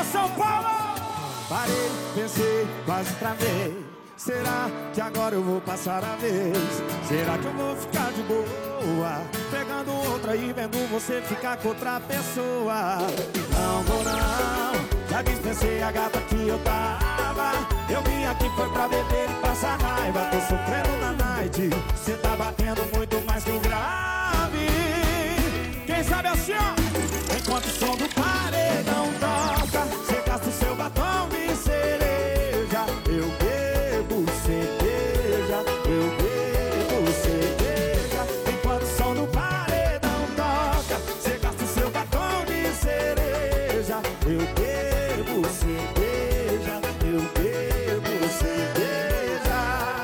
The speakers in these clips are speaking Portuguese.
São Paulo! Parei, pensei, quase travei. Será que agora eu vou passar a vez? Será que eu vou ficar de boa, pegando outra e vendo você ficar com outra pessoa? Não vou não, já dispensei a gata que eu tava. Eu vim aqui foi pra beber e passar raiva. Tô sofrendo na night, cê tá batendo muito mais que um grave. Quem sabe assim, ó, enquanto o som do paredão toca, cê gasta o seu batom de cereja. Eu bebo cerveja, eu bebo cerveja. Enquanto o som do paredão toca, cê gasta o seu batom de cereja. Eu bebo cerveja, eu bebo cerveja.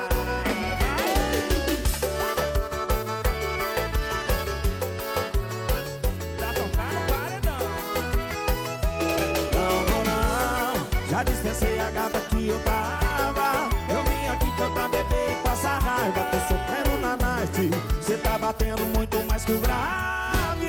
Tá tocando paredão. Não vou não, já dispensei a gata que eu tava. Eu vim aqui foi pra beber e passar raiva. Tô sofrendo na night, cê tá batendo muito mais que o grave.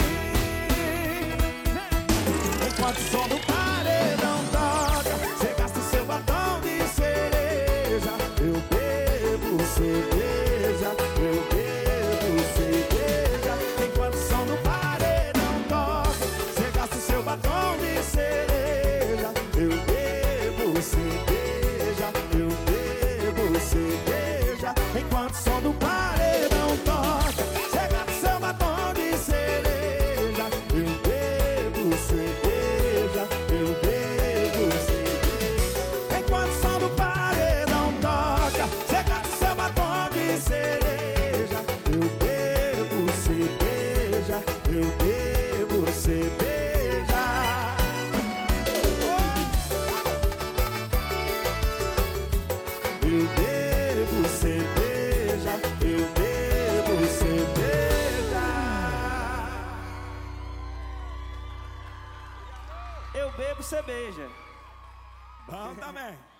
Enquanto o som do paredão toca, cê gasta o seu batom de cereja. Eu bebo cerveja, eu bebo cerveja. Enquanto o som do paredão toca, cê gasta o seu batom de cereja. Eu bebo cerveja, eu bebo cerveja. Enquanto o som do paredão toca, cê gasta o seu batom de cereja. Eu bebo cerveja, eu bebo cerveja. Enquanto o som do paredão toca, cê gasta o seu batom de cereja. Eu bebo cerveja, eu bebo cerveja. Eu bebo cerveja, eu bebo cerveja. Eu bebo cerveja. Bom também.